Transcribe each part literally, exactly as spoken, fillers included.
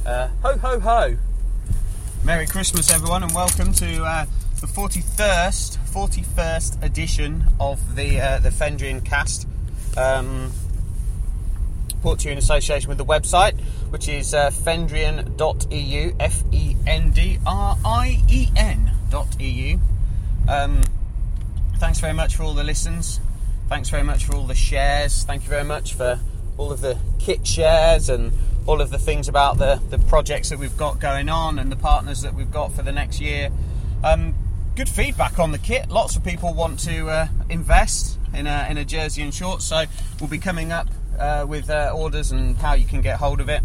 Uh, ho ho ho! Merry Christmas, everyone, and welcome to uh, the forty-first, forty-first edition of the uh, the Fendrian Cast. Um, brought to you in association with the website, which is uh, fendrian dot e u, F E N D R I E N dot E U. Um, thanks very much for all the listens. Thanks very much for all the shares. Thank you very much for all of the kit shares and all of the things about the, the projects that we've got going on and the partners that we've got for the next year. Um, good feedback on the kit. Lots of people want to uh, invest in a, in a jersey and shorts, so we'll be coming up uh, with uh, orders and how you can get hold of it.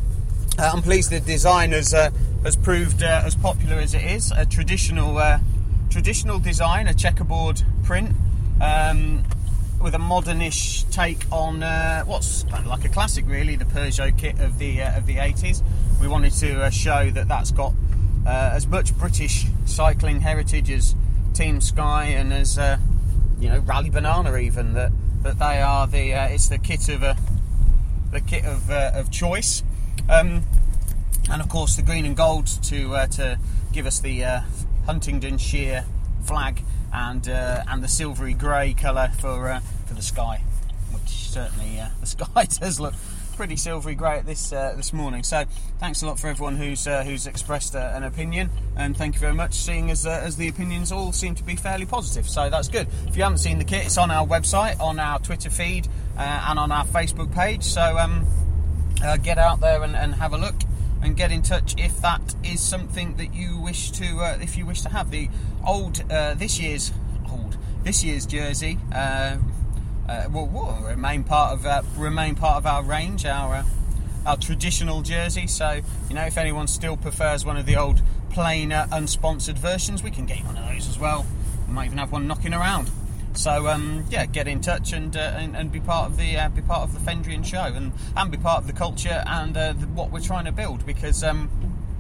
Uh, I'm pleased the design has, uh, has proved uh, as popular as it is. A traditional uh, traditional design, a checkerboard print, um, with a modernish take on uh, what's kind of like a classic, really, the Peugeot kit of the uh, of the eighties. We wanted to uh, show that that's got uh, as much British cycling heritage as Team Sky and as uh, you know, Rally Banana, even that that they are the uh, it's the kit of a the kit of uh, of choice, um, and of course the green and gold to uh, to give us the uh, Huntingdonshire flag. And uh, and the silvery grey colour for uh, for the sky, which certainly uh, the sky does look pretty silvery grey at this uh, this morning. So thanks a lot for everyone who's uh, who's expressed uh, an opinion, and thank you very much. Seeing as uh, as the opinions all seem to be fairly positive, so that's good. If you haven't seen the kit, it's on our website, on our Twitter feed, uh, and on our Facebook page. So um, uh, get out there and, and have a look. And get in touch if that is something that you wish to, uh, if you wish to have the old, uh, this year's old, this year's jersey. Uh, uh, will, will remain part of uh, remain part of our range, our uh, our traditional jersey. So you know, if anyone still prefers one of the old plain, uh, unsponsored versions, we can get one of those as well. We might even have one knocking around. So um, yeah, get in touch and, uh, and and be part of the uh, be part of the Fendrian show and, and be part of the culture and uh, the, what we're trying to build, because um,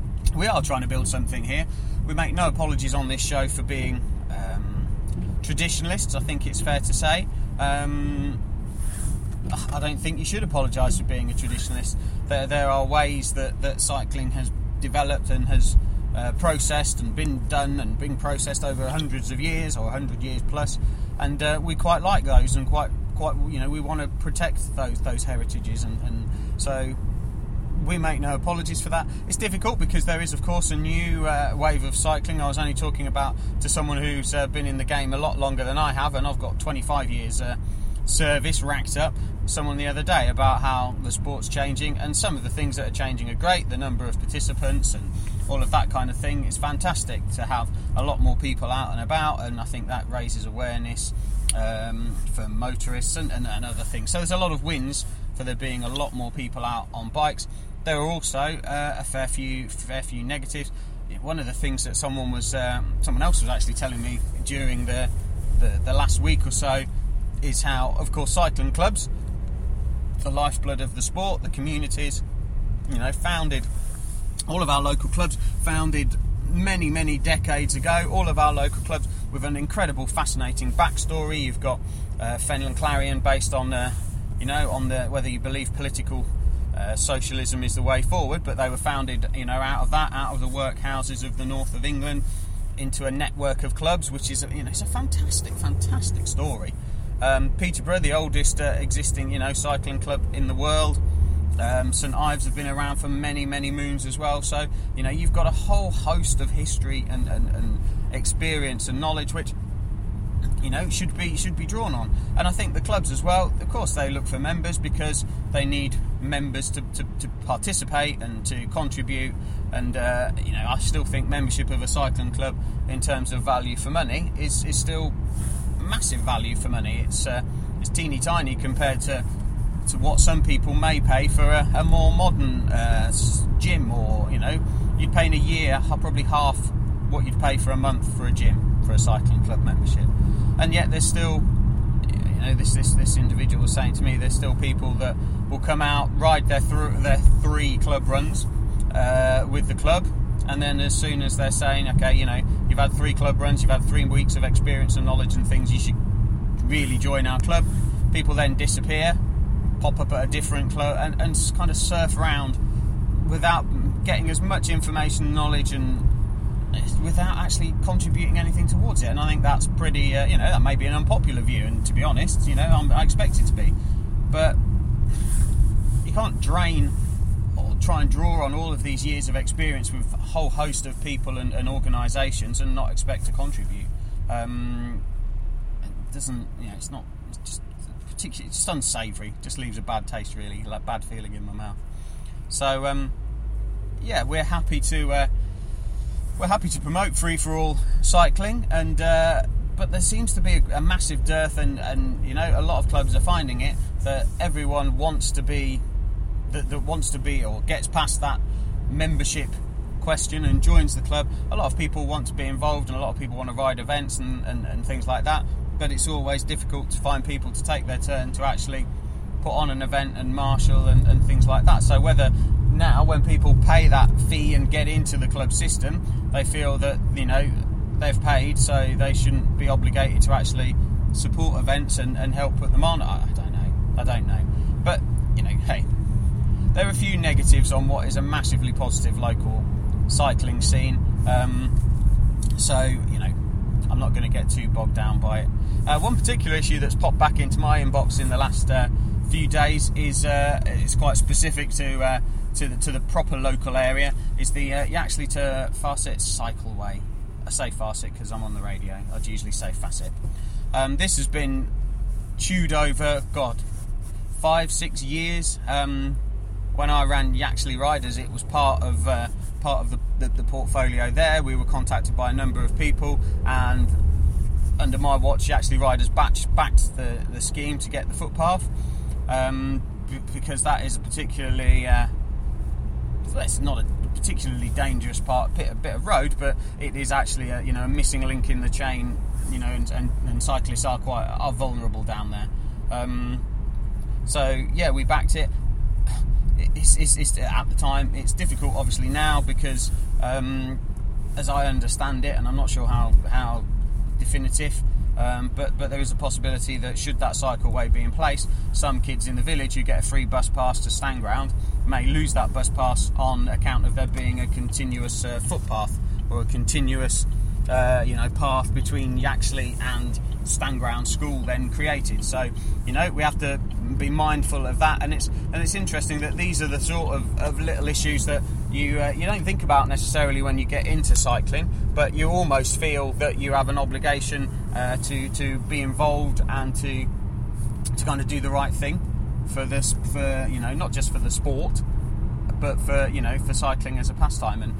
we are trying to build something here. We make no apologies on this show for being um, traditionalists. I think it's fair to say. Um, I don't think you should apologise for being a traditionalist. There there are ways that, that cycling has developed and has uh, processed and been done and been processed over hundreds of years or a hundred years plus. And uh, we quite like those, and quite, quite, you know, we want to protect those those heritages, and, and so we make no apologies for that. It's difficult because there is, of course, a new uh, wave of cycling. I was only talking about to someone who's uh, been in the game a lot longer than I have, and I've got twenty-five years uh, service racked up. Someone the other day about how the sport's changing, and some of the things that are changing are great. The number of participants and all of that kind of thing is fantastic to have a lot more people out and about, and I think that raises awareness um, for motorists and, and, and other things. So there's a lot of wins for there being a lot more people out on bikes. There are also uh, a fair few fair few negatives. One of the things that someone was um, someone else was actually telling me during the, the the last week or so is how, of course, cycling clubs, the lifeblood of the sport, the communities, you know, founded, all of our local clubs founded many, many decades ago, all of our local clubs with an incredible, fascinating backstory. You've got uh, Fenland Clarion based on, uh, you know, on the whether you believe political uh, socialism is the way forward, but they were founded, you know, out of that, out of the workhouses of the north of England, into a network of clubs, which is, you know, it's a fantastic, fantastic story. Um, Peterborough, the oldest uh, existing, you know, cycling club in the world. Um, St Ives have been around for many, many moons as well. So, you know, you've got a whole host of history and, and, and experience and knowledge, which, you know, should be should be drawn on. And I think the clubs as well, of course, they look for members because they need members to, to, to participate and to contribute. And, uh, you know, I still think membership of a cycling club in terms of value for money is, is still massive value for money. It's uh, it's teeny tiny compared to to what some people may pay for a, a more modern uh, gym, or, you know, you'd pay in a year probably half what you'd pay for a month for a gym, for a cycling club membership. And yet there's still, you know, this this this individual was saying to me, there's still people that will come out, ride their th- their three club runs uh, with the club, and then as soon as they're saying, okay, you know, you've had three club runs, you've had three weeks of experience and knowledge and things, you should really join our club, people then disappear, pop up at a different club, and, and kind of surf around without getting as much information, knowledge, and without actually contributing anything towards it. And I think that's pretty, uh, you know, that may be an unpopular view, and to be honest, you know, I'm, I expect it to be. But you can't drain or try and draw on all of these years of experience with a whole host of people and, and organisations and not expect to contribute. Um, it doesn't, you know, it's not, it's just particularly, it's just unsavoury, just leaves a bad taste, really, like bad feeling in my mouth. So, um, yeah, we're happy to uh, we're happy to promote free for all cycling, and uh, but there seems to be a, a massive dearth, and, and you know, a lot of clubs are finding it that everyone wants to be that, that wants to be or gets past that membership question and joins the club. A lot of people want to be involved, and a lot of people want to ride events and, and, and things like that, but it's always difficult to find people to take their turn to actually put on an event and marshal and, and things like that. So whether now, when people pay that fee and get into the club system, they feel that, you know, they've paid, so they shouldn't be obligated to actually support events and, and help put them on. I don't know. I don't know. But, you know, hey, there are a few negatives on what is a massively positive local cycling scene. Um, so, you know, I'm not going to get too bogged down by it. Uh, one particular issue that's popped back into my inbox in the last uh, few days is uh, it's quite specific to uh, to the to the proper local area. Is the uh, Yaxley to Farset cycleway. I say Farset because I'm on the radio. I'd usually say Facet. Um, this has been chewed over, God, five, six years. Um, when I ran Yaxley Riders, it was part of uh, part of the, the, the portfolio there. We were contacted by a number of people, and under my watch, Yaxley Riders backed, backed the, the scheme to get the footpath, um, b- because that is a particularly, uh, well, it's not a particularly dangerous part, bit, a bit of road, but it is actually a, you know, a missing link in the chain, you know, and, and, and cyclists are quite are vulnerable down there. Um, so yeah, we backed it. It's, it's, it's at the time. It's difficult, obviously, now because, um, as I understand it, and I'm not sure how how definitive, um, but but there is a possibility that should that cycleway be in place, some kids in the village who get a free bus pass to Stanground may lose that bus pass on account of there being a continuous uh, footpath or a continuous, uh, you know, path between Yaxley and Stanground School then created. So, you know, we have to be mindful of that, and it's and it's interesting that these are the sort of, of little issues that you uh, you don't think about necessarily when you get into cycling, but you almost feel that you have an obligation uh, to to be involved and to to kind of do the right thing for this, for, you know, not just for the sport, but for, you know, for cycling as a pastime. And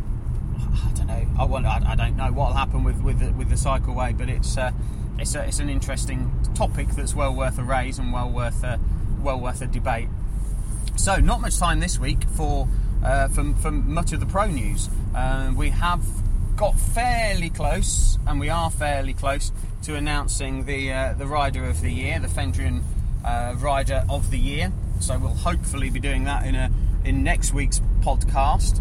I don't know, I want I, I don't know what will happen with with the, with the cycleway, but it's uh, It's, a, it's an interesting topic that's well worth a raise and well worth a, well worth a debate. So, not much time this week for uh, for, for much of the pro news. Uh, we have got fairly close, and we are fairly close to announcing the uh, the rider of the year, the Fendrian uh, rider of the year. So we'll hopefully be doing that in a in next week's podcast.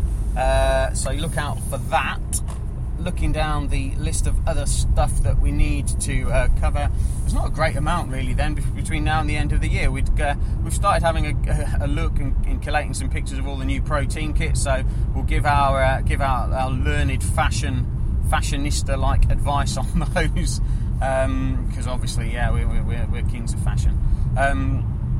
Uh, so look out for that. Looking down the list of other stuff that we need to uh, cover, there's not a great amount really then between now and the end of the year. We'd, uh, we've started having a, a look and, and collating some pictures of all the new protein kits, so we'll give our uh, give our, our learned fashion fashionista like advice on those, because um, obviously yeah we, we're, we're kings of fashion. Um,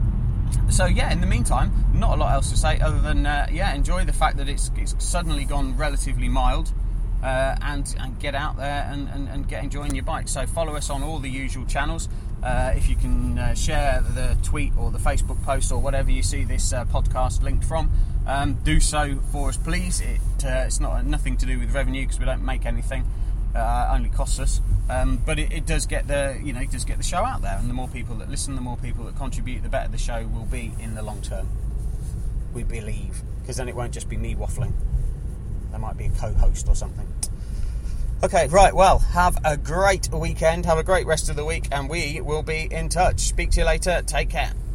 so yeah, in the meantime, not a lot else to say other than uh, yeah enjoy the fact that it's, it's suddenly gone relatively mild. Uh, and, and get out there and, and, and get enjoying your bike. So follow us on all the usual channels. Uh, if you can uh, share the tweet or the Facebook post or whatever you see this uh, podcast linked from, um, do so for us, please. It, uh, it's not nothing to do with revenue because we don't make anything. Uh, only costs us, um, but it, it does get the you know it does get the show out there. And the more people that listen, the more people that contribute, the better the show will be in the long term. We believe, because then it won't just be me waffling. There might be a co-host or something. Okay, right, well, have a great weekend, have a great rest of the week, and we will be in touch. Speak to you later, take care.